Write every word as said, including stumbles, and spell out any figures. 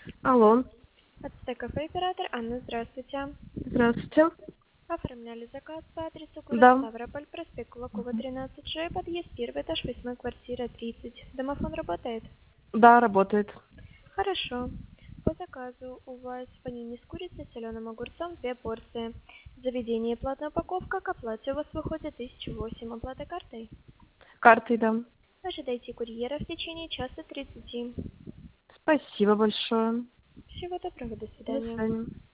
Алло. Ацтекафе, оператор Анна, здравствуйте. Здравствуйте. Оформляли заказ по адресу город Да. Ставрополь, проспект Кулакова, тринадцать Ж, подъезд первый этаж, восьмая квартира, тридцать. Домофон работает? Да, работает. Хорошо. По заказу у вас панини с курицей, соленым огурцом, две порции. Заведение платная упаковка, к оплате у вас выходит тысяча восемь. Оплата картой? Картой, да. Ожидайте курьера в течение часа тридцати. Спасибо большое. Всего доброго, до До свидания. свидания.